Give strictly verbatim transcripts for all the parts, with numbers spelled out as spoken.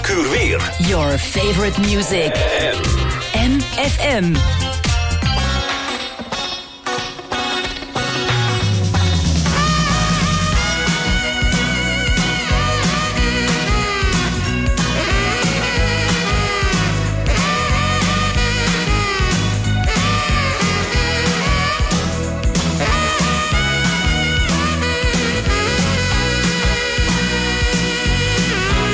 elk uur weer. Your favorite music. M F M.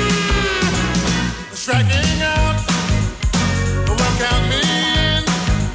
Striking out, well, count me in.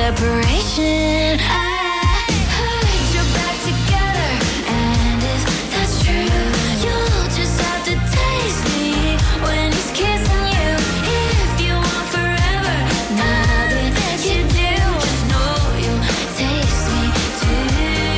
separation. I heard you're back together, and if that's true, you'll just have to taste me when he's kissing you. If you want forever, nothing you do, just know you'll taste me too.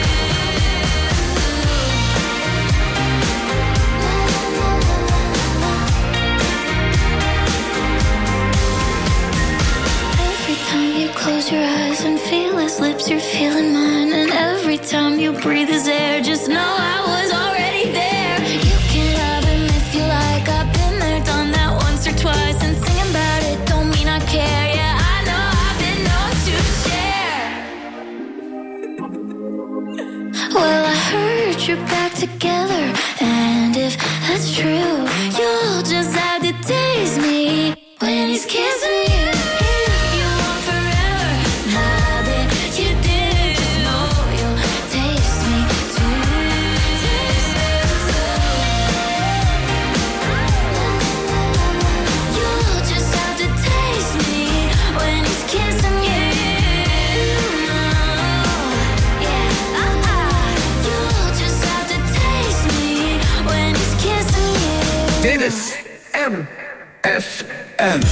Every time you close your eyes and feel his lips, you're feeling mine. And every time you breathe his air, just know I was already there. You can love him if you like, I've been there, done that once or twice. And singing about it don't mean I care. Yeah, I know I've been known to share. Well, I heard you're back together, and if that's true, you'll just have to taste me when he's kissing you. If you want forever, nothing you do, just know you'll taste me too. Taste me too. You'll just have to taste me when he's kissing you. Yeah, uh-uh. You'll just have to taste me when he's kissing you. Dit is M F M.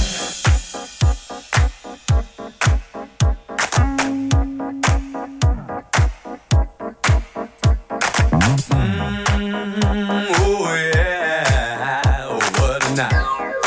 Oh yeah, oh what a night.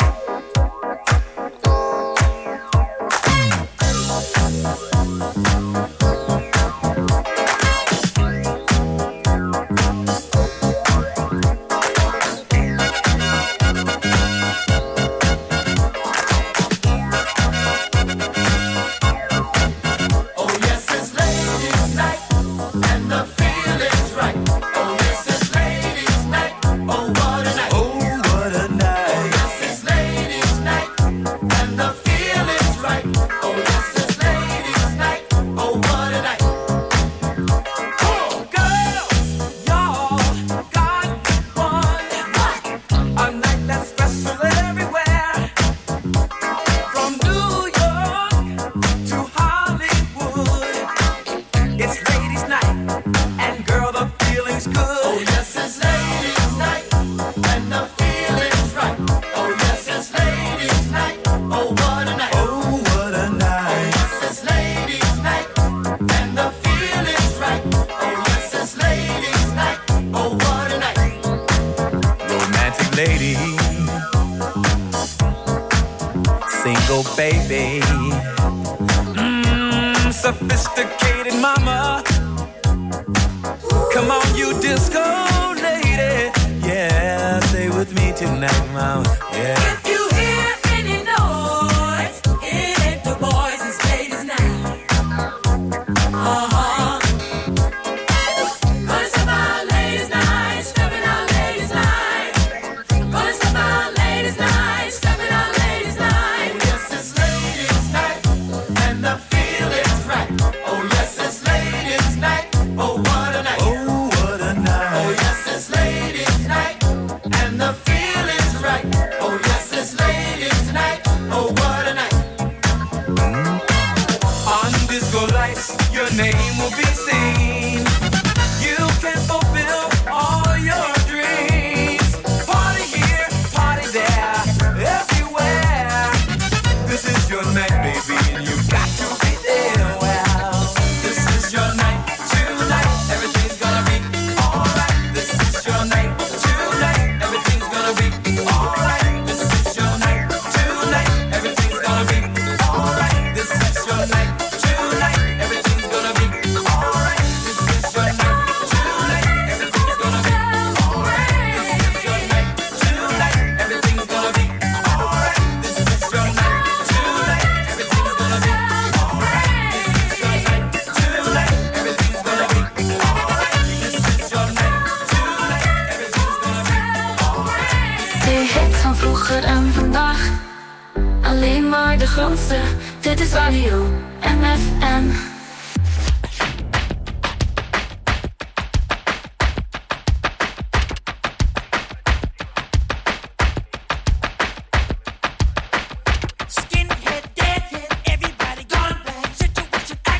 Oh yes, it's ladies' night, and the feeling's right. Oh yes, it's ladies' night. Oh what a night. Oh what a night. Oh yes, it's ladies' night, and the feeling's right. Oh yes, it's ladies' night. Oh what a night. Oh girls, y'all got one. A night that's special everywhere. From New York to Hollywood, it's ladies' night, and girl, the feeling's good. Oh yes, it's ladies' night, and the feeling's right. Oh yes, it's ladies' night. Oh what a night. Oh what a night. Oh yes, it's ladies' night, and the feeling's right. Oh yes, it's ladies' night. Oh what a night. Romantic lady, single baby, mm, sophisticated mama. Come on, you disco lady, yeah, stay with me tonight, mama. Yeah. If you hear any noise, it ain't the boys, it's ladies' night. Uh-huh. Gonna step out ladies' night, stepping out ladies' night. Gonna step out ladies' night, stepping out ladies' night. Oh yes, it's ladies' night, and the feeling's right. Oh yes, it's ladies' night. Oh what a night. Oh what a night. Oh yes, it's ladies' night, and the feeling's right. Oh yes, it's ladies' night. Oh what a night. On disco lights, your name will be seen. You can fulfill all your dreams. Party here, party there, everywhere. This is your night, baby, and you've got to be there. Well, this is your night tonight. Everything's gonna be alright. This is your night tonight. Everything's gonna be alright. This is your night tonight. Everything's gonna be alright. This is your night tonight. Everything's gonna be alright. This is your night tonight. Everything's gonna be alright. This is your night tonight. Everything's gonna be alright. This is your night tonight. Everything's gonna be alright. This is your night tonight. Everything's gonna be alright. This is your night tonight. Everything's gonna be alright. De hits van vroeger en vandaag, alleen maar de grootste. Dit is radio M F M. Skinhead, deadhead, everybody gone back. Situation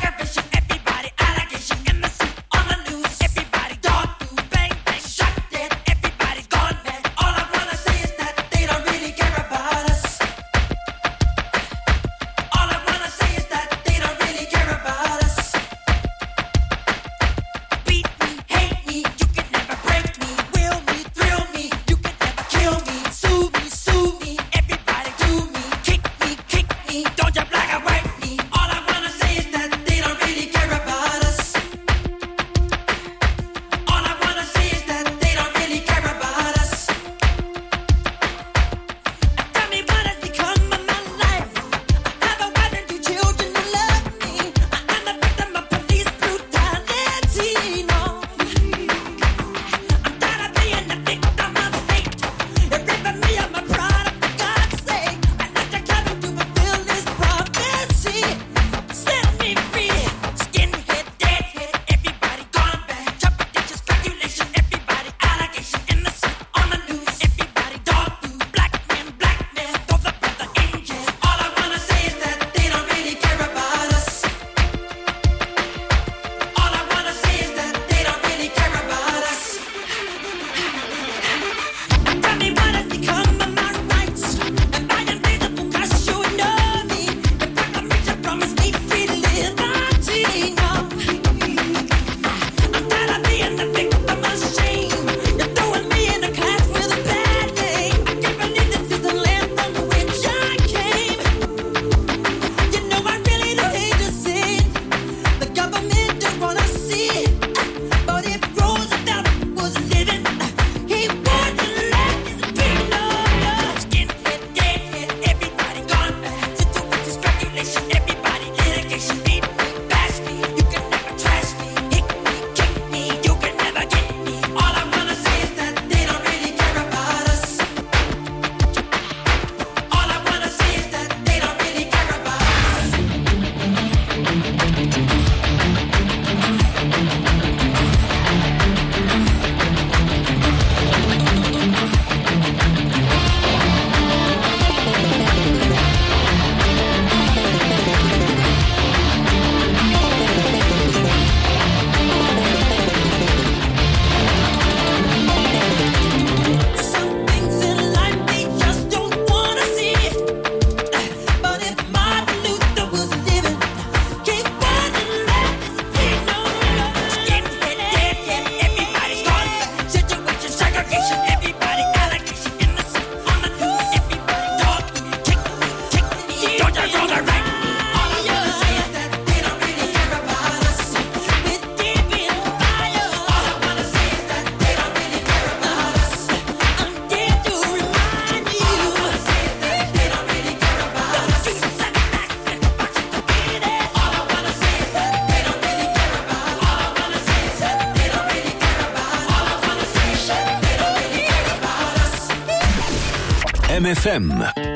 M F M.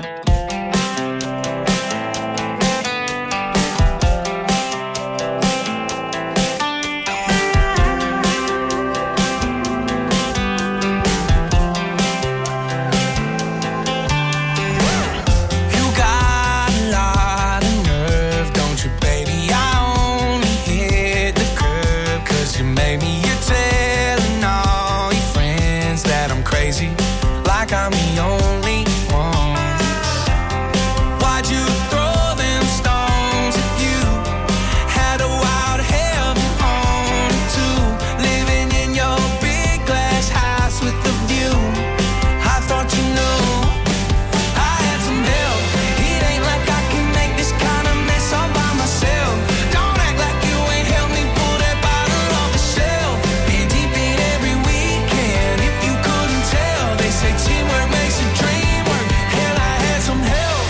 Like I'm the only one. Why'd you throw them stones at you? Had a wild heaven on it too. Living in your big glass house with a view. I thought you knew I had some help. It ain't like I can make this kind of mess all by myself. Don't act like you ain't helped me pull that bottle off the shelf. Been deep in every weekend. If you couldn't tell, they say teamwork makes a dream work. Hell, I had some help.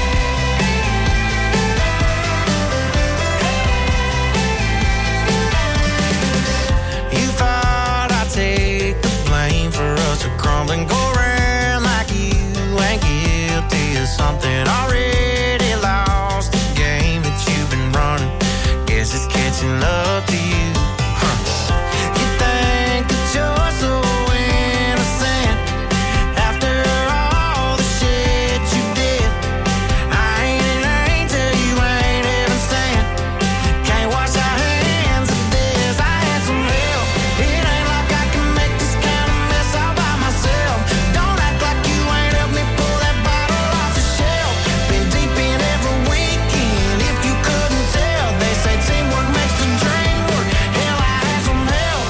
You thought I'd take the blame for us to crumble and go around like you ain't guilty of something already lost. The game that you've been running, guess it's catching up to you. Huh. You think that you're so innocent after all the shit you did. I ain't an angel, you ain't even sent. Can't wash our hands of this. I had some help. It ain't like I can make this kind of mess all by myself. Don't act like you ain't helped me pull that bottle off the shelf. Been deep in every weekend. If you couldn't tell, they say teamwork makes the dream work. Hell, I had some help.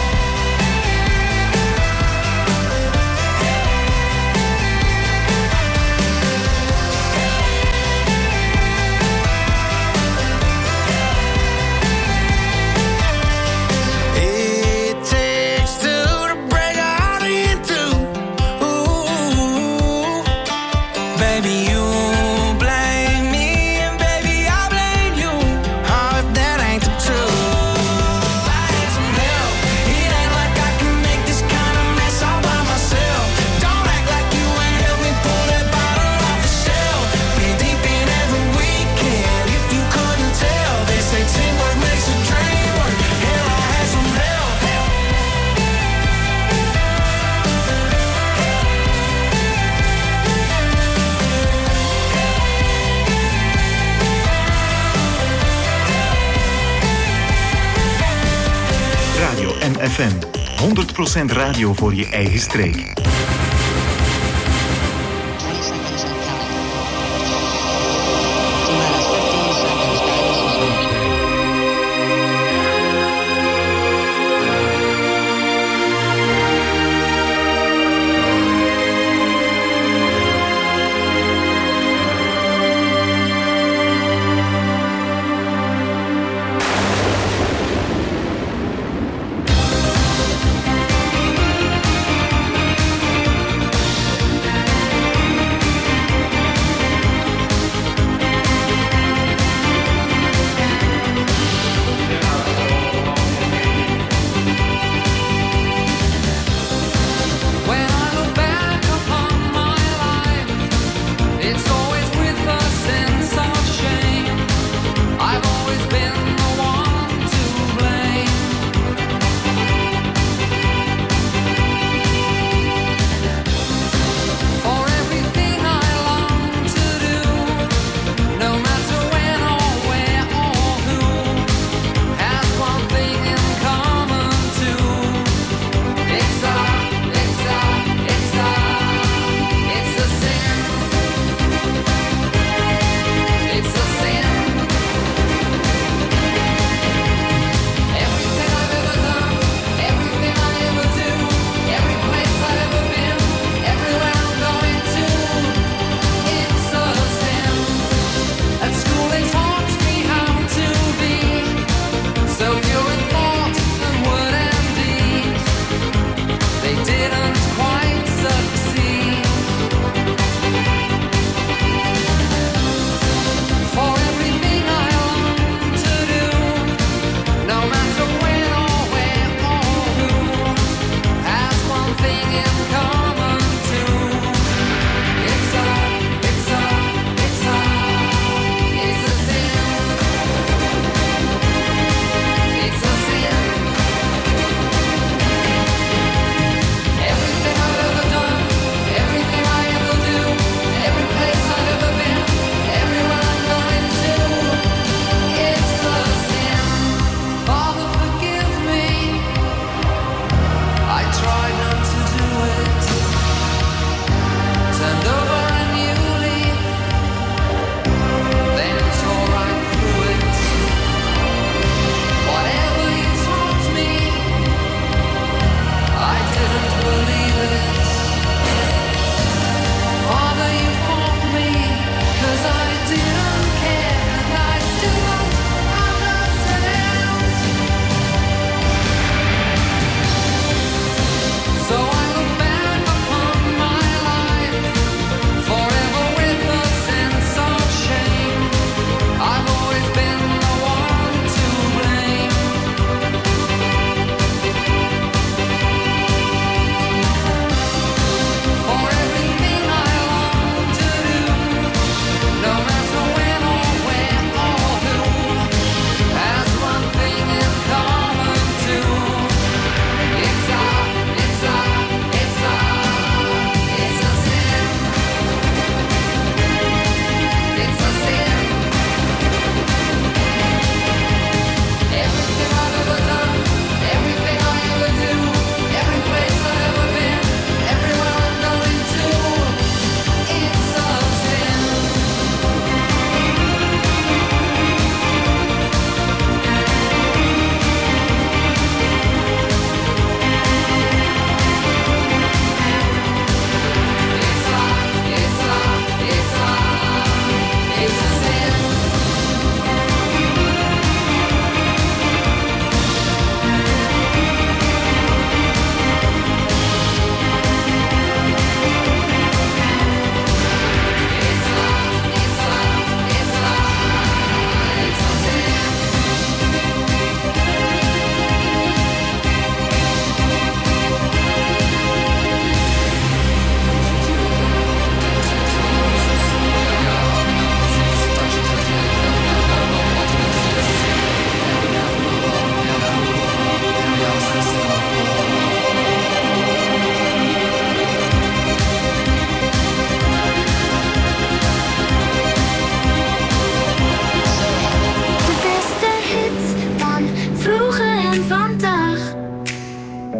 It takes two to break a heart in two. Ooh, baby, you blame me, and baby, I blame you. Oh, if that ain't the truth. I had some help. It ain't like I can make this kind of mess all by myself. Don't act like you ain't helped me pull that bottle off the shelf. Been deep in every weekend. If you couldn't tell, they say teamwork makes a dream work. Hell, I had some help. Radio M F M. honderd procent radio voor je eigen streek.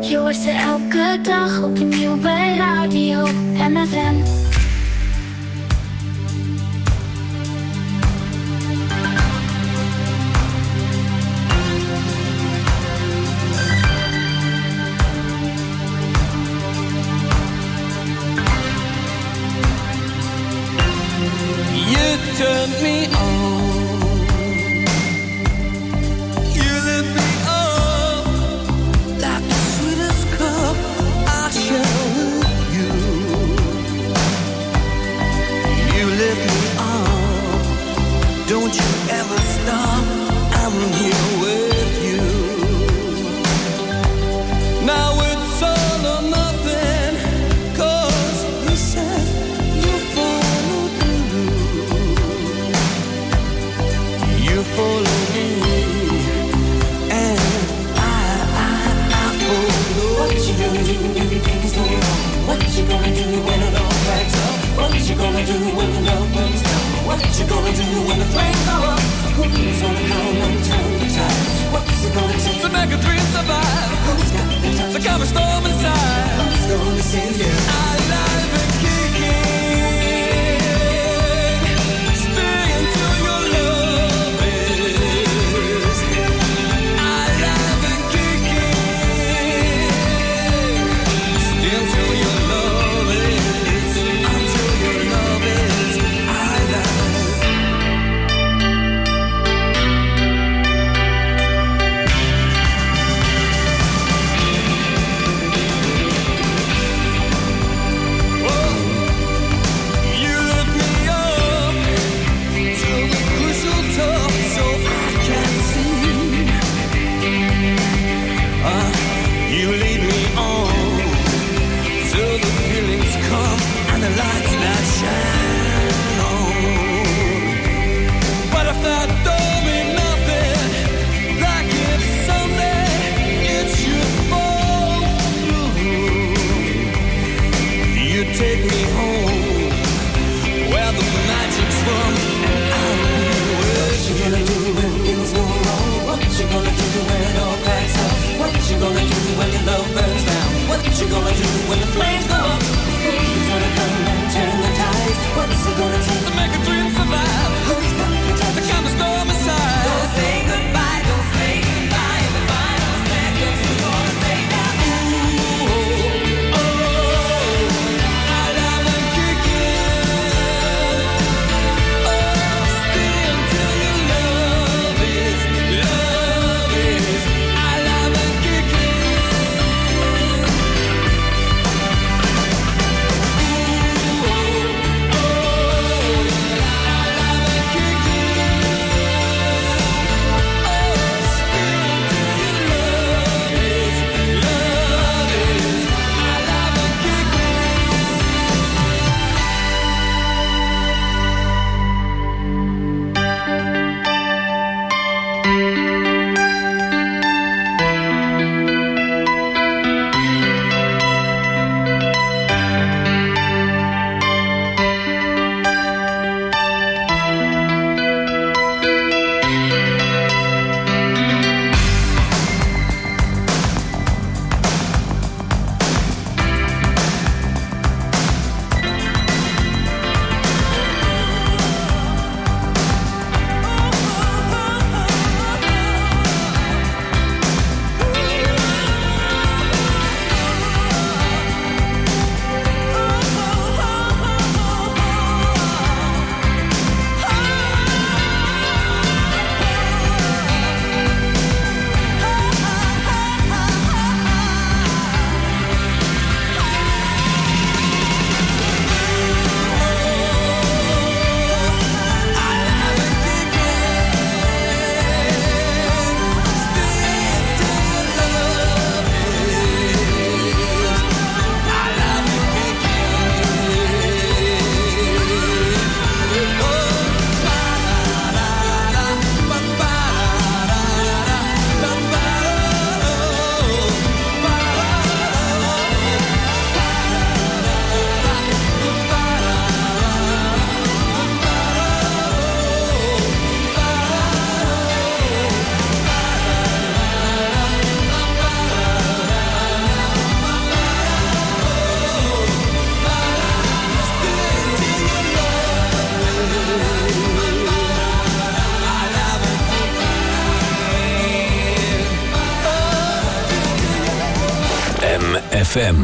Je hoort ze elke dag opnieuw bij Radio M F M. You turned me on. You lit me up like the sweetest cup I share with you. You lift me up. Don't you ever stop. I'm here with you. Now it's all or nothing. 'Cause you said you follow through. You follow me, and I, I, I follow. What you gonna do when things go wrong? What you gonna do when it all backs up? What you gonna do when the love burns down? What you gonna do when the flames go up? Who's gonna come and turn the tide? What's it gonna take to make a dream survive? Who's got the time to calm a storm inside? Who's gonna save you? Alive and kicking. Stay until your love is alive and kicking. Stay until your love is, until your love is alive. You lift me up to the crucial top so I can see. Uh, you lead me on till the feelings come and the lights that shine on. But if that don't mean nothing, like if someday it should fall through, you take me home where the magic's from, and I'll be with you. What you gonna do when things go wrong? What you gonna do when it all cracks up? What you gonna do when your love burns down? What you gonna do when the flames go up? Who's gonna come and turn the tides? What's it gonna take to make a dream survive? Who's got the time to calm the storm inside? Don't say goodbye, don't say goodbye. In the final seconds, who's gonna say that? Ooh, oh, I love and kicking. Oh, stay until your love is, love is. I love and kicking. M F M.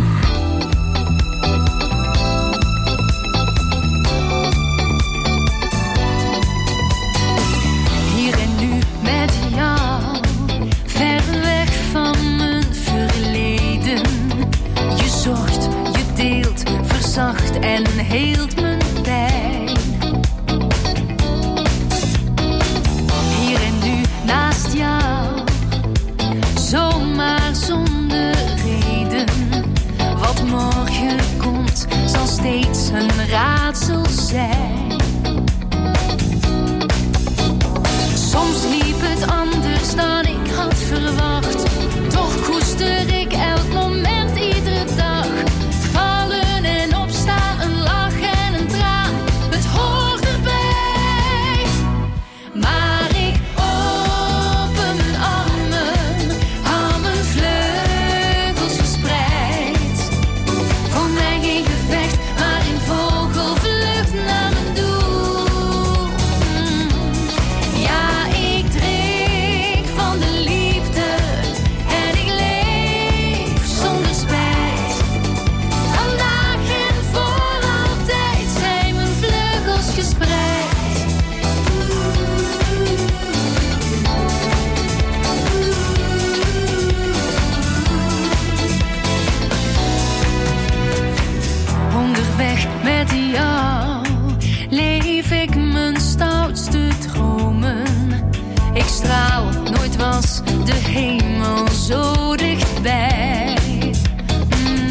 Hier en nu met jou, ver weg van mijn verleden. Je zorgt, je deelt, verzacht en heelt mijn pijn. Hier en nu naast jou, zomaar zonder reden. Wat morgen komt, zal steeds een raadsel zijn. Soms liep het anders dan ik had verwacht. Toch koester ik elk moment, iedere dag. Vallen en opstaan, een lach en een traan. Het hoort erbij. Maar ik open mijn armen, hou mijn vleugels gespreid. Voor mij geen gevecht, maar in vogelvlucht naar mijn doel. Mm. Ja, ik drink van de liefde en ik leef zonder spijt. Vandaag en voor altijd zijn mijn vleugels gespreid. Onderweg met jou leef ik mijn stoutste dromen. Ik straal, nooit was de hemel zo dichtbij. Mm.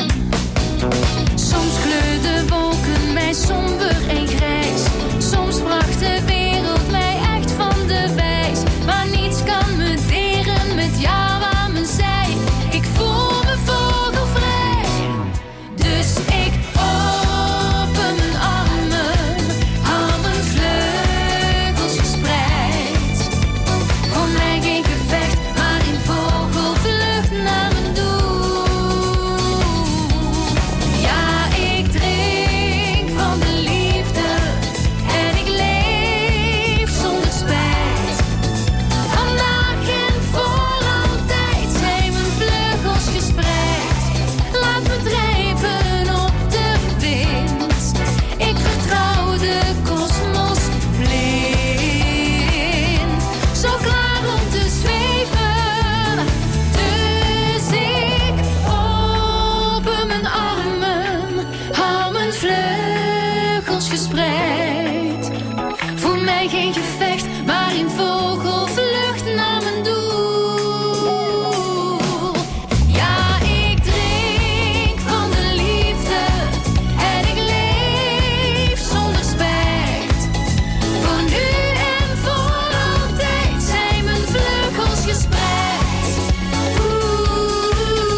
Soms kleurden wolken mij somber en grijs. Soms bracht de wereld mij echt van de wijs. Maar niets kan me deren met jou aan mijn zij. Ik voel me vogelvrij. Dus ik open mijn armen, hou mijn vleugels gespreid. Voor mij geen gevecht, maar in vogelvlucht naar mijn doel. Ja, ik drink van de liefde en ik leef zonder spijt. Vandaag en voor altijd zijn mijn vleugels gespreid. Laat me drijven op de wind. Ik vertrouw de kosmos blind. Zo klaar om te zweven. Dus ik open mijn armen, hou mijn vleugels gespreid. Voor mij geen gevecht, maar in vogelvlucht naar mijn doel. Ja, ik drink van de liefde en ik leef zonder spijt. Voor nu en voor altijd zijn mijn vleugels gespreid. Oeh,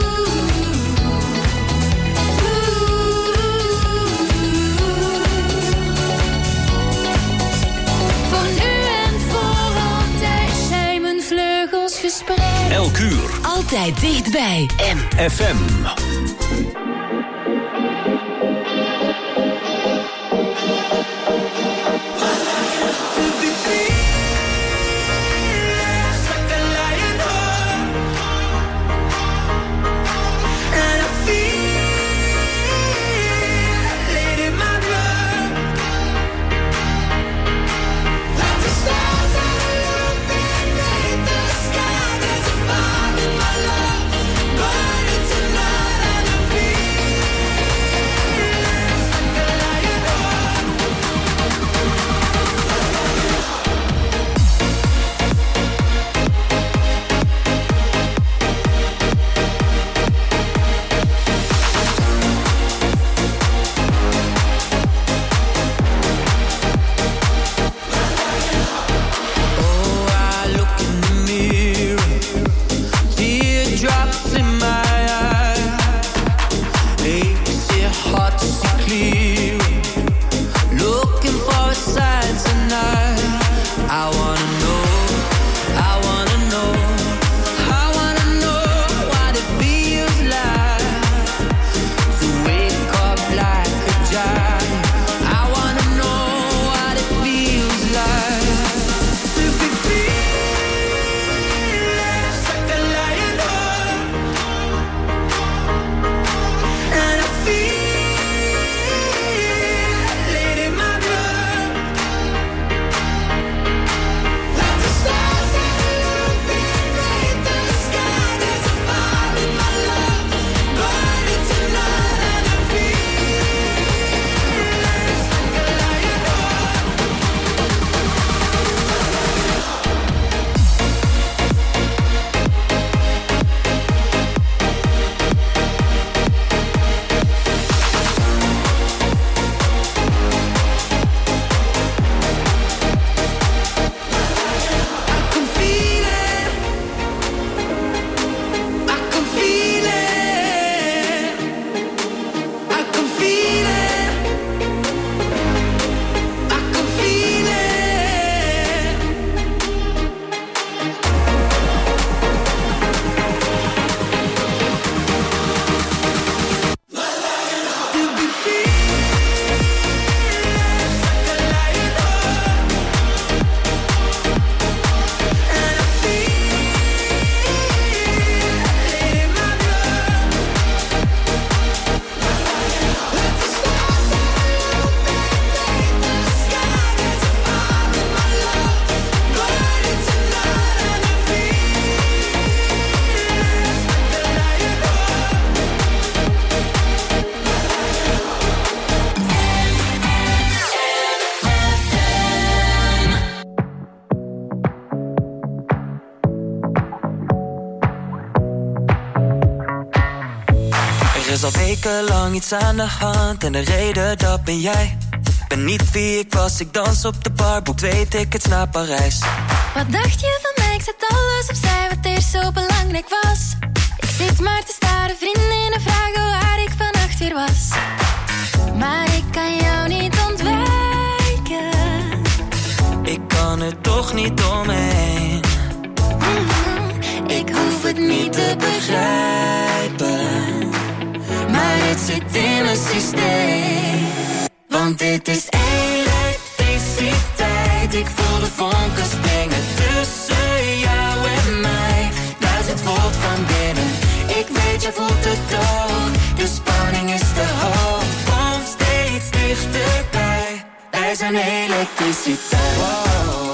Voor nu en voor altijd zijn mijn vleugels gespreid. Elk uur. Altijd dichtbij. M F M. Burning tonight and I feel is al wekenlang iets aan de hand en de reden dat ben jij. Ben niet wie ik was, ik dans op de bar, boek twee tickets naar Parijs. Wat dacht je van mij? Ik zet alles opzij wat eerst zo belangrijk was. Ik zit maar te staren, vriendinnen vragen waar ik vannacht weer was. Maar ik kan jou niet ontwijken. Ik kan er toch niet omheen. Mm-hmm. Ik hoef het niet te begrijpen, maar het zit in mijn systeem. Want dit is elektriciteit. Ik voel de vonken springen tussen jou en mij. Duizend volt van binnen. Ik weet, je voelt het ook. De spanning is te hoog. Kom steeds dichterbij. Wij zijn elektriciteit. Wow.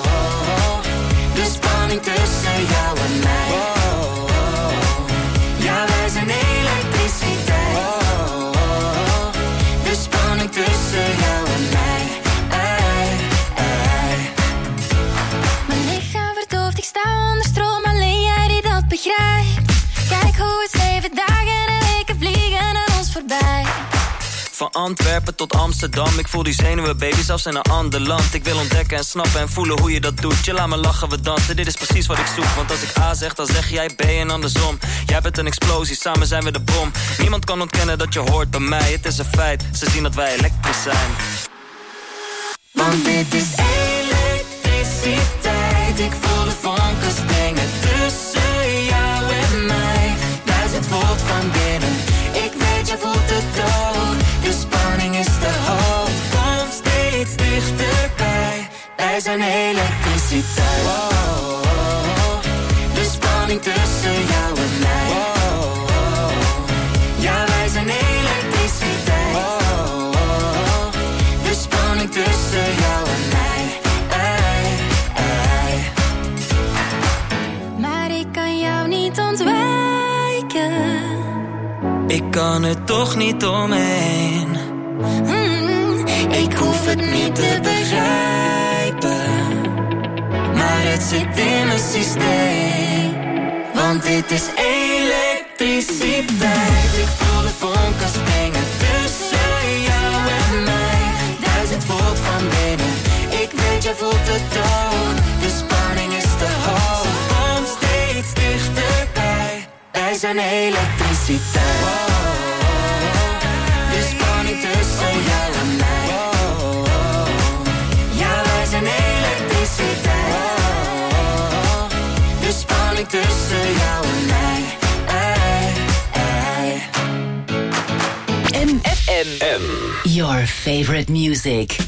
De spanning tussen jou en mij. Wow. Ja, wij zijn elektriciteit. Wow. De spanning tussen jou en mij. Ei, ei. Mijn lichaam verdoofd, ik sta onder stroom. Alleen jij die dat begrijpt. Kijk hoe het leven dagen en weken vliegen aan ons voorbij. Van Antwerpen tot Amsterdam. Ik voel die zenuwen, baby, zelfs in een ander land. Ik wil ontdekken en snappen en voelen hoe je dat doet. Je laat me lachen, we dansen, dit is precies wat ik zoek. Want als ik A zeg, dan zeg jij B en andersom. Jij bent een explosie, samen zijn we de bom. Niemand kan ontkennen dat je hoort bij mij. Het is een feit, ze zien dat wij elektrisch zijn. Want dit is elektriciteit. Ik voel de vonken springen tussen jou en mij. Duizend volt van binnen. Ik weet, je voelt het ook. De spanning is te hoog. Kom steeds dichterbij. Wij zijn elektriciteit. Wow. De spanning tussen jou en mij. Wow. Ja, wij zijn elektriciteit. Wow. De spanning tussen jou en mij. Ei, ei. Maar ik kan jou niet ontwijken. Ik kan er toch niet omheen. Mm, ik hoef het niet te begrijpen, maar het zit in mijn systeem. Want dit is elektriciteit. Ik voel de vonken springen tussen jou en mij. Duizend volt van binnen. Ik weet, je voelt het ook. De spanning is te hoog. Kom steeds dichterbij. Wij zijn elektriciteit. Wow. De spanning tussen jou en mij. Wow. Ja, wij zijn elektriciteit. Wow. De spanning tussen jou en mij. Ei, ei. M F M. M. Your favorite music.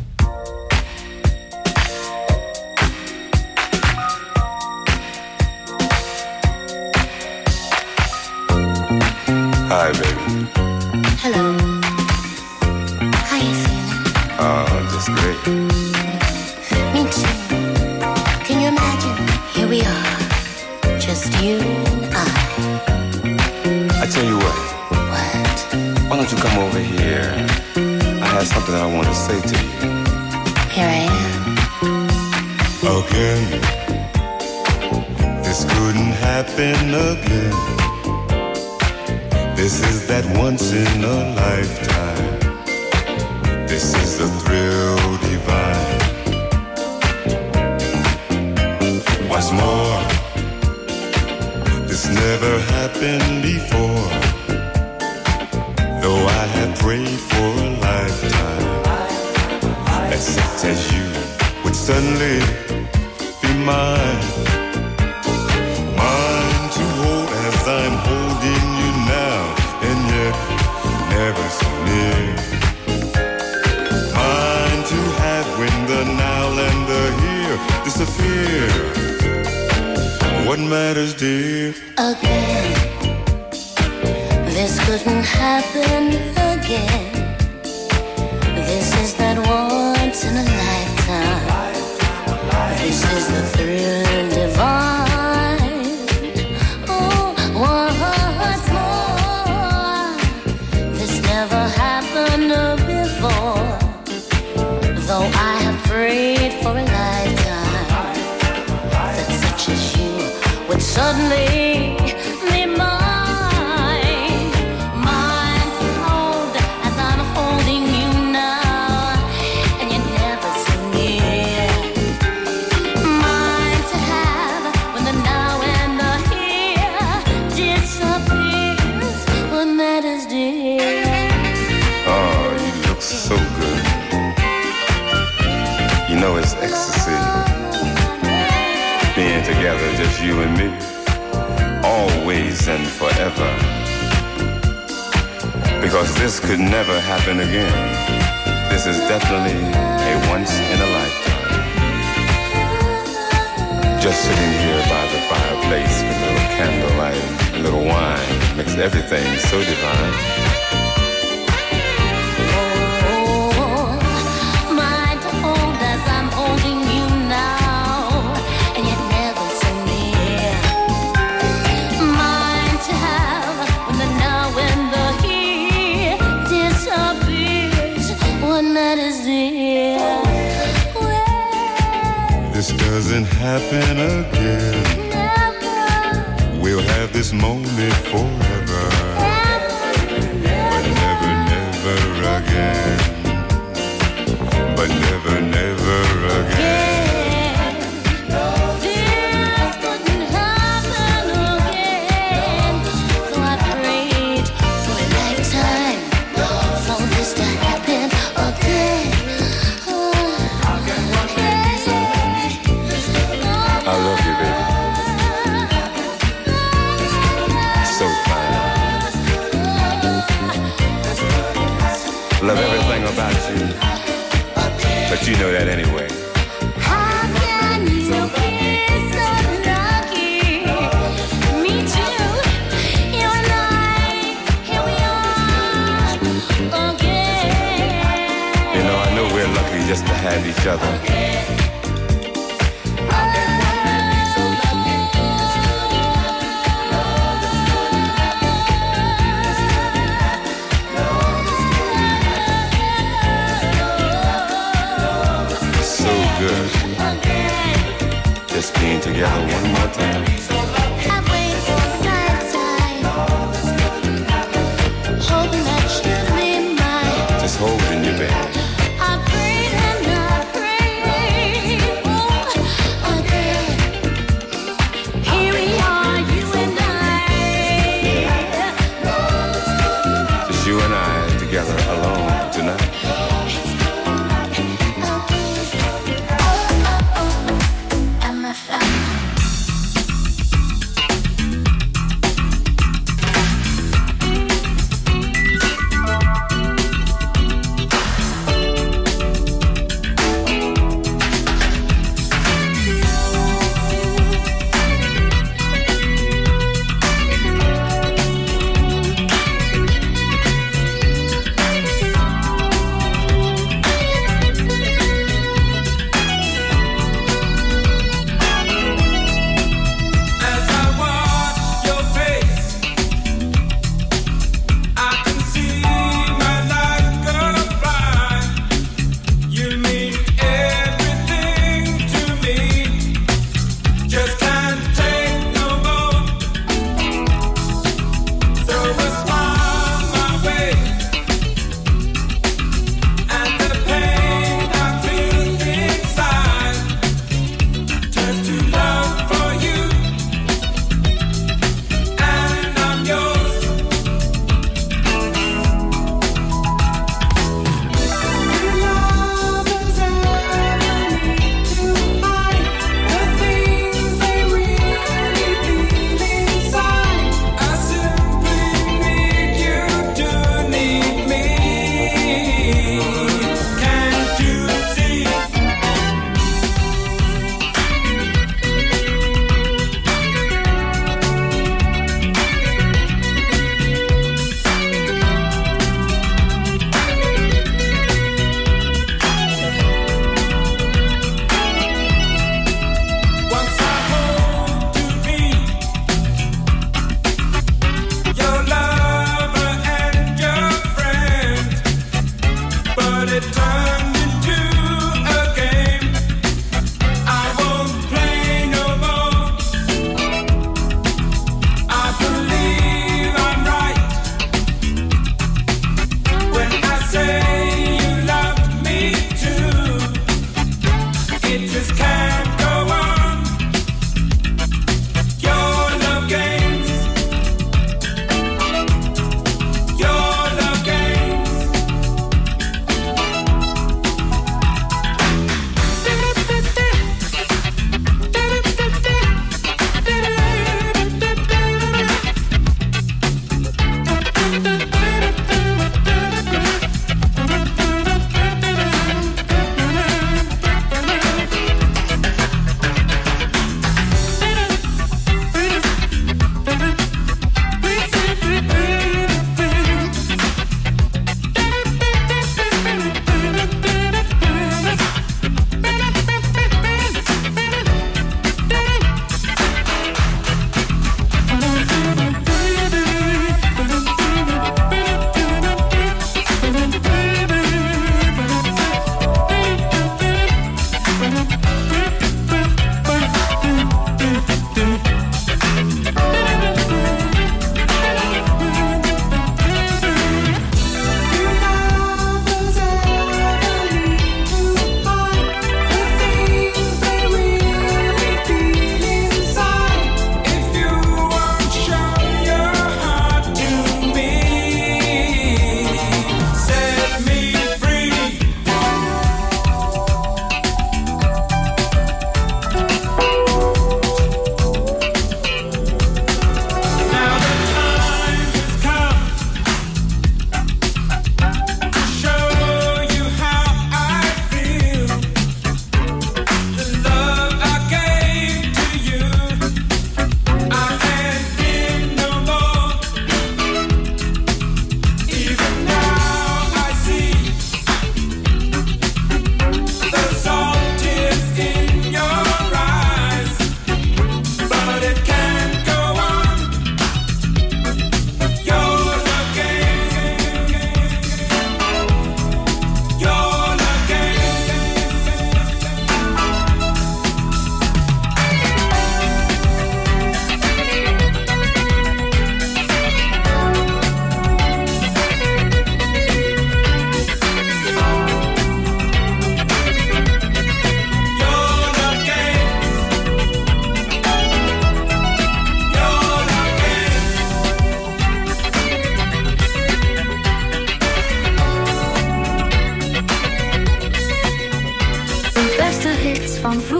Hi, baby. Hello. How you feeling? Oh, just great. Me too. Can you imagine? Here we are, just you and I. I tell you what. What? Why don't you come over here? I have something that I want to say to you. Here I am. Again. This couldn't happen again. This is that once in a lifetime. This is the thrill divine. What's more, this never happened before. Though I have prayed for a lifetime that such as you would suddenly be mine. Mine to hold as I'm holding you now, and yet never so near. Mine to have when the now and the here disappear. What matters, dear? Again. This couldn't happen again. This is that once in a lifetime. This is the thrill divine. Oh, what's more, this never happened before. Though I have prayed for a lifetime that such as you would suddenly be mine. Mine matters, dear. Oh, you look so good. You know it's ecstasy. Being together, just you and me. Always and forever. Because this could never happen again. This is definitely a once in a lifetime. Just sitting here by the fireplace with a little candlelight, a little wine, makes everything so divine. This doesn't happen again. Never. We'll have this moment forever. Never. But never, never again. But never, never again. This couldn't happen again. So I prayed for a lifetime for this to happen again. I love you, baby. So fine. Love everything about you. But you know that anyway. How can you be so lucky? Me too. You and I, here we are again. You know, I know we're lucky just to have each other. Good. Just being together one more time. I wait for the lifetime, hoping that you'll be mine. Just holding you, baby. I prayed and I prayed, oh, again. Here we are, you and I. Just you and I together alone tonight.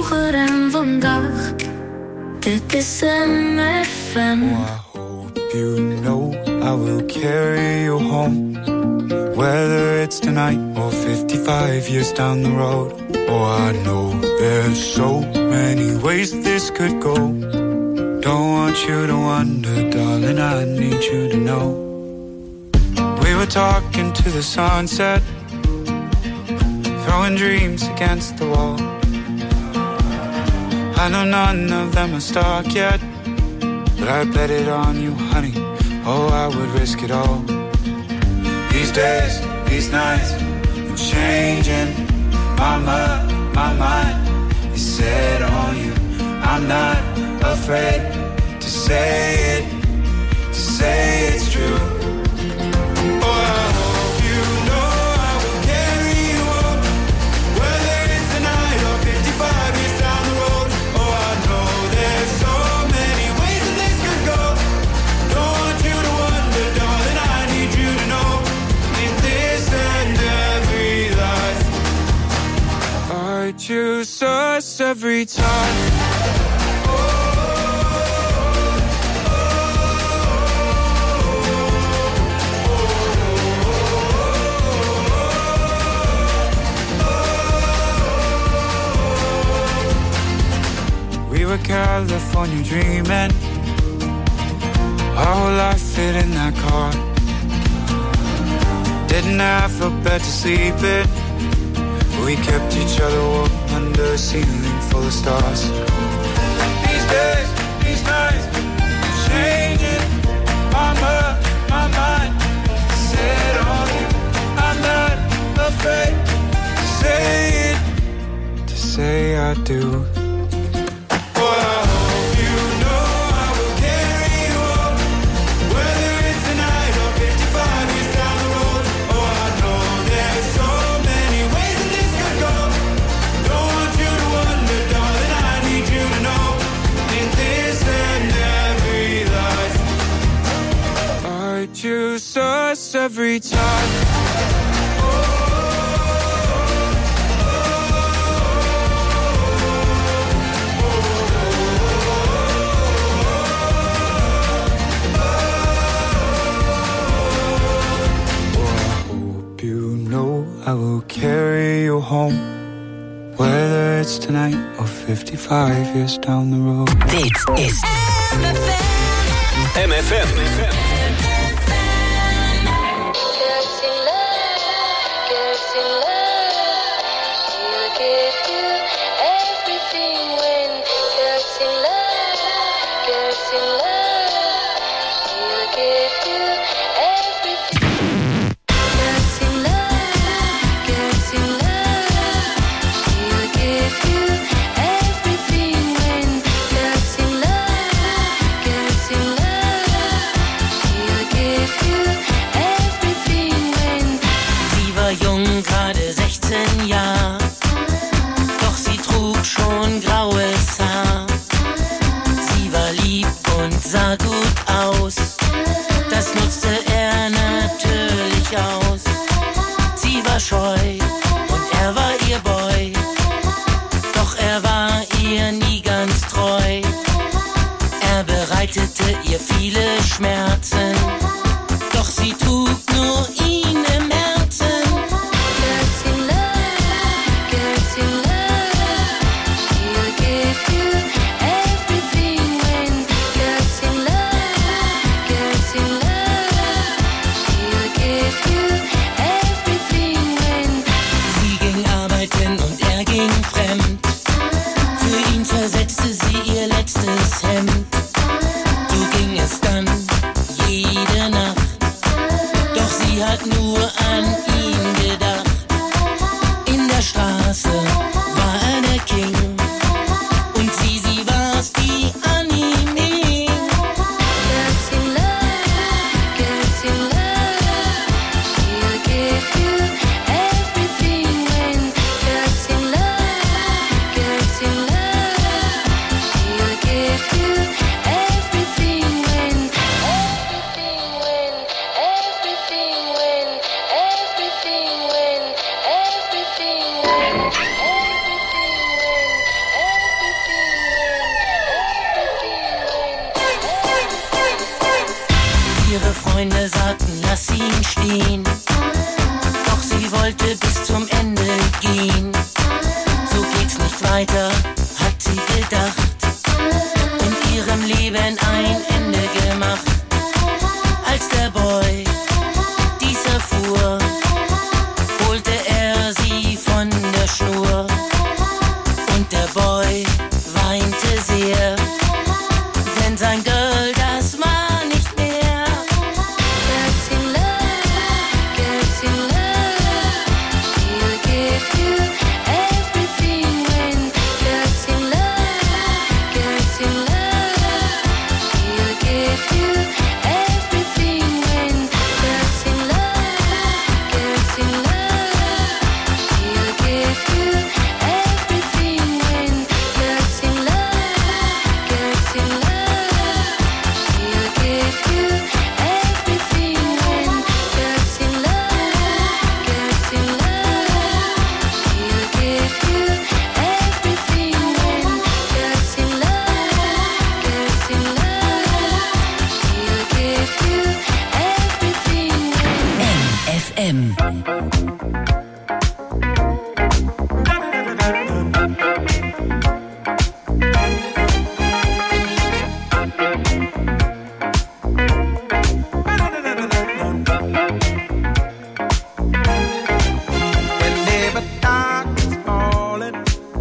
vroeger en vandaag. Dit is M F M. Oh, I hope you know I will carry you home, whether it's tonight or fifty-five years down the road. Oh, I know there's so many ways this could go. Don't want you to wonder, darling, I need you to know. We were talking to the sunset, throwing dreams against the wall. I know none of them are stuck yet, but I bet it on you, honey. Oh, I would risk it all. These days, these nights, I'm changing. Mama, my mind is set on you. I'm not afraid to say it, to say it's true. Oh, I hope you know I will carry you home, whether it's tonight or fifty-five years down the road. Oh, I know there's so many ways that this could go. Don't want you to wonder, darling, I need you to know. In this and every life, I choose us every time. We were California dreaming, our whole life fit in that car. Didn't have a bed to sleep in, we kept each other warm under a ceiling full of stars. These days, these nights, changing. Mama, my mind set on you. I'm not afraid to say it, to say I do. Choose us every time. I will carry you home, whether it's tonight or fifty-five years down the road. Dit is M F M. Ihr viele Schmerzen, doch sie trug nur ihn im Herzen. Girls in love, girls in love, she'll give you everything when. Girls in love, girls in love, she'll give you everything when. Sie ging arbeiten und er ging fremd, für ihn zersetzte sie ihr letztes Hemd. Jede Nacht, doch sie hat nur an ihn gedacht. In der Straße war er der King und sie, sie war's, die an ihm hing. Girls in love, girls in love, she'll give you everything when. Girls in love, girls in love, she'll give you everything when. Everything when, everything Als der Boy dies erfuhr, holte er sie von der Schnur. Und der Boy weinte sehr, denn sein Girl, das war nicht mehr. Gets in love, gets in love. She'll give you everything when gets in love, gets in love. She'll give you everything when gets in love, gets in love. She'll give you everything when gets in love, gets in love. She'll give you everything when gets in love, gets in love. She'll give you everything when gets in love, gets in love. She'll give you everything when F M. Whenever dark is falling,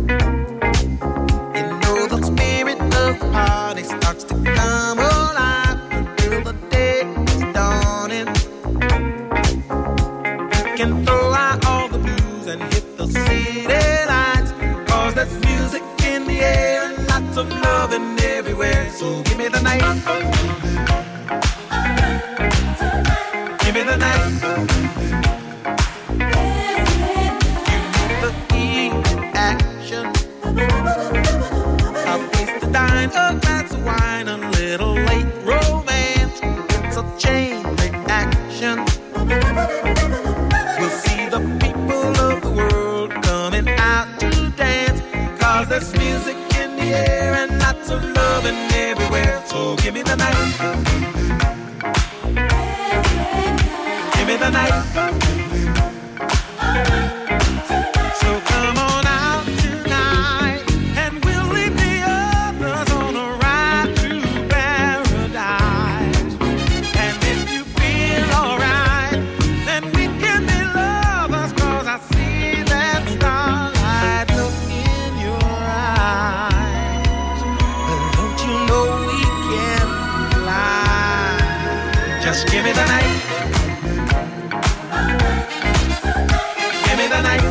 you know the spirit of the party starts to come alive until the day is dawning. You can throw out all the blues and hit the city lights, 'cause there's music in the air and lots of loving everywhere. So give me the night, give me the night. The heat, action, a place to dine, a glass of wine, a little late romance. It's a chain reaction. We'll see the people of the world coming out to dance, 'cause there's music in the air and lots of loving everywhere. So give me the night, give me the night. So come on out tonight, and we'll leave the others on a ride through paradise. And if you feel alright, then we can be lovers, 'cause I see that starlight look in your eyes. But don't you know we can fly? Just give me the night, give me the night.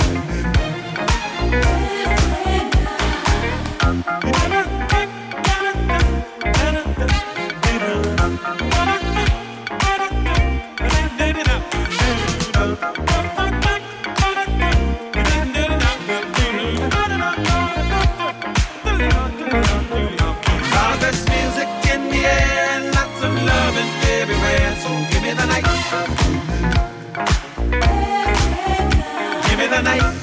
Cause there's music in the air and lots of loving everywhere. So give me the night, give me the night.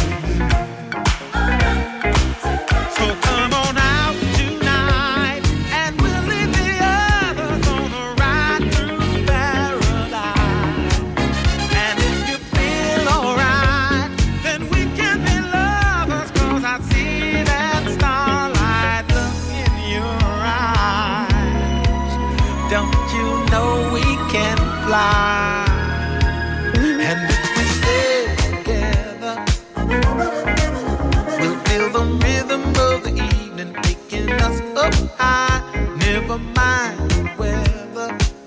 So come on out tonight, and we'll leave the others on a ride through paradise. And if you feel alright, then we can be lovers, 'cause I see that starlight look in your eyes. Don't you know we can fly? And if we stay together, we'll feel the rhythm of the evening taking us up high. Never mind the weather,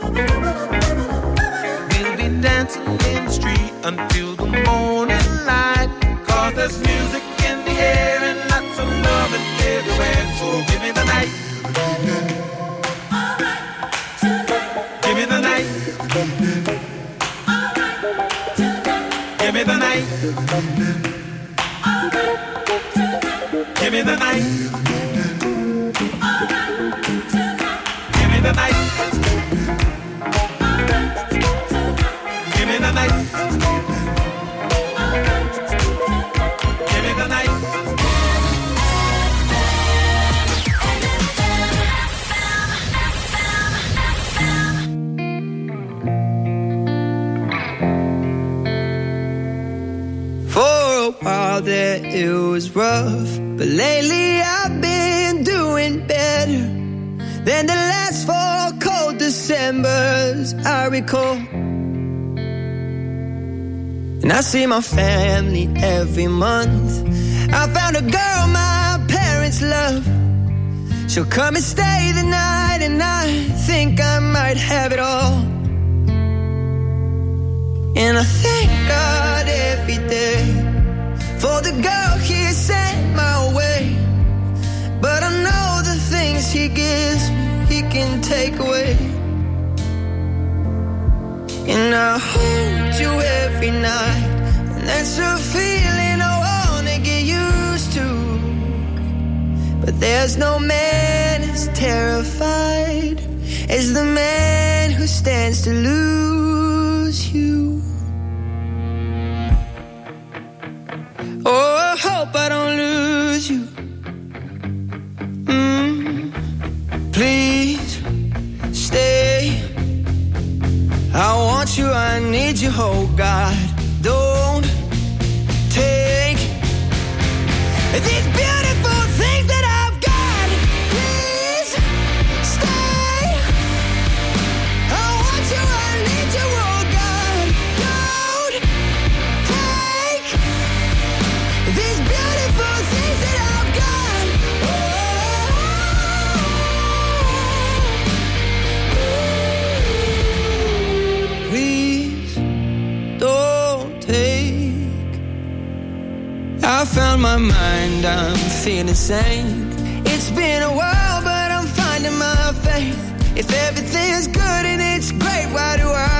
we'll be dancing in the street until the morning light. 'Cause there's music in the air and lots of loving everywhere. So give me the night, give me the night, give me the night, give me the night, give me the night, give me the night, give me the night. While there it was rough, but lately I've been doing better than the last four cold December. Decembers I recall. And I see my family every month. I found a girl my parents love. She'll come and stay the night, and I think I might have it all. And I thank God every day for the girl He sent my way. But I know the things He gives me, He can take away. And I hold you every night, and that's a feeling I wanna get used to. But there's no man as terrified as the man who stands to lose you. Oh, I hope I don't lose you. Mm, please stay. I want you, I need you, oh God. Don't take these beautiful things that I've got. Please stay. I want you, I need you, oh God. Don't take these beautiful things that I've got. Oh, please don't take. I found my mind, I'm feeling sane. It's been a while, but I'm finding my faith. If everything's good and it's great, why do I